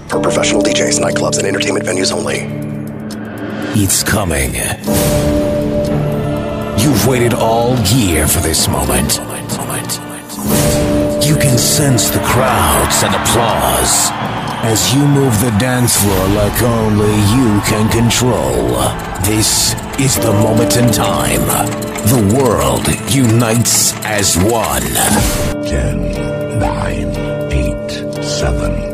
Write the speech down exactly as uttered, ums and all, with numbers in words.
For professional D Js, nightclubs, and entertainment venues only. It's coming. You've waited all year for this moment. You can sense the crowds and applause as you move the dance floor like only you can control. This is the moment in time. The world unites as one. Ten, nine, eight, seven,